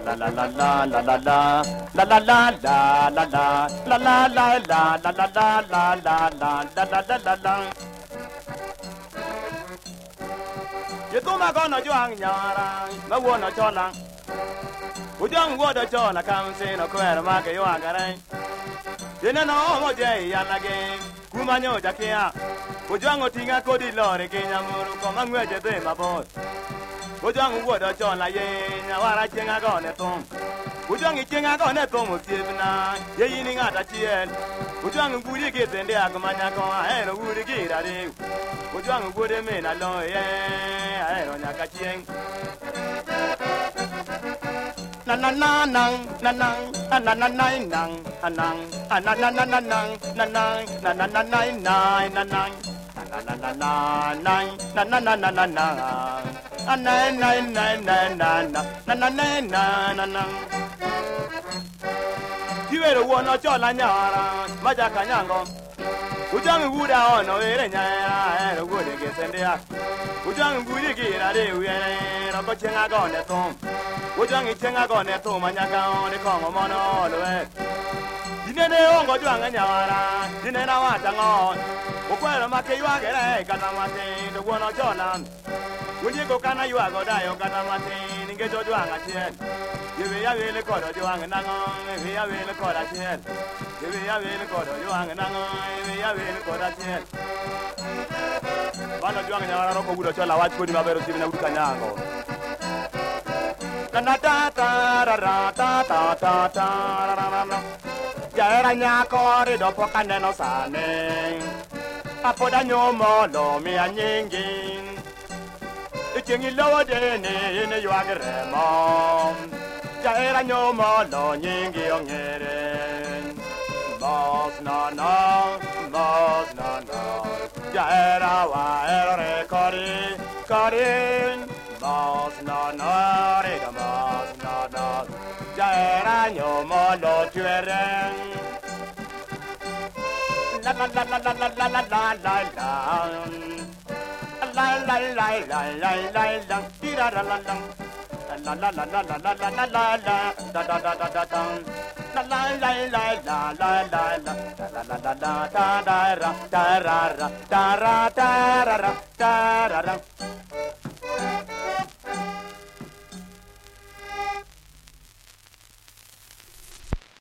You do my gonna join Yara, no one at all. Would young water John, I can't say no queer market you are getting. You know, no day, and again, Kumano Jakia. Would young Tinga Cody Lord again, I'm come and wait a day, my boy. Would young water John, I think I got at home. Would young king I got at home with Tivna, ye at a chair. Would young Woody get in the Agamanaco, and a woody gate at him. Would young woody men alone, I don't know, catching. Na na na nang na nang na na na nang anang na na na na nang na nang na na na nang na nang na na na na nang na na na na na nang anay nay nay nay na na na na na na na nang Kiwero wono chola nyara majaka nyango Ujang buda ono ere nyaya ere gode gesendia Ujang budi gira de uye no ko chenga gone tom Ujang chenga gone tom anyaka on ko mono loe Dinene ongo jwanga nyawara dinena wata ngon Okwero make ywa gere kana mate do wono chola Wunye ko kana ywa go dayo kana mate ninge jo jwanga chien Yewe ya wele ko do jwanga nango yewe ya wele ko da chien Yewe ya wele ko do jwanga nango yewe ya wele ko da chien Bana jwanga nyawara roko budo chola wachi ko di mabero sibina uduka nyango Na ta ta ra ra ta ta ta ta ra ra ra Jaera nyako ri dopo kaneno sane Apoda nyomo lo mi anyingi Ichingi lo dene ine yuagere mom Jaera nyomo lo nyingi ongere Mos na na Jaera wa ere kori Mos na re da mos na Jaera nyomo lo tuere La la la la la la la la la la La la la la la la la Tira la la la La la la la la la la la la la Da da da da da da La la la la la la la la La la la la la da da ra da ra ra da ra da ra ra da ra ra